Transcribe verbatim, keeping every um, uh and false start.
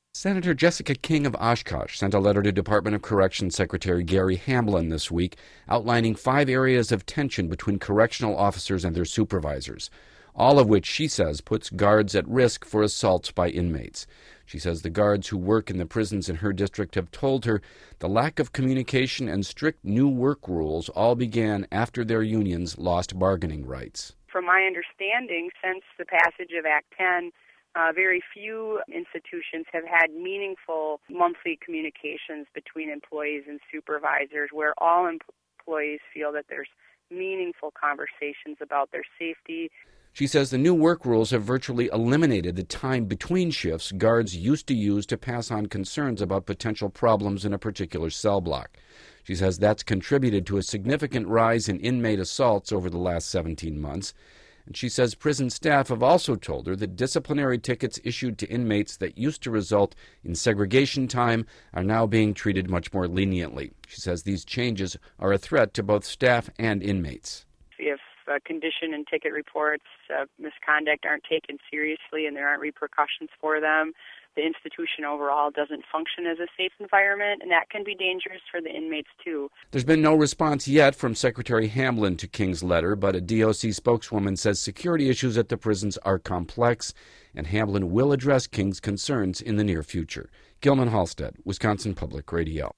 Senator Jessica King of Oshkosh sent a letter to Department of Corrections Secretary Gary Hamblin this week outlining five areas of tension between correctional officers and their supervisors, all of which she says puts guards at risk for assaults by inmates. She says the guards who work in the prisons in her district have told her the lack of communication and strict new work rules all began after their unions lost bargaining rights. From my understanding, since the passage of Act ten, Uh, very few institutions have had meaningful monthly communications between employees and supervisors where all em- employees feel that there's meaningful conversations about their safety. She says the new work rules have virtually eliminated the time between shifts guards used to use to pass on concerns about potential problems in a particular cell block. She says that's contributed to a significant rise in inmate assaults over the last seventeen months. And she says prison staff have also told her that disciplinary tickets issued to inmates that used to result in segregation time are now being treated much more leniently. She says these changes are a threat to both staff and inmates. If uh, condition and ticket reports of misconduct aren't taken seriously and there aren't repercussions for them, the institution overall doesn't function as a safe environment, and that can be dangerous for the inmates, too. There's been no response yet from Secretary Hamblin to King's letter, but a D O C spokeswoman says security issues at the prisons are complex, and Hamblin will address King's concerns in the near future. Gilman Halstead, Wisconsin Public Radio.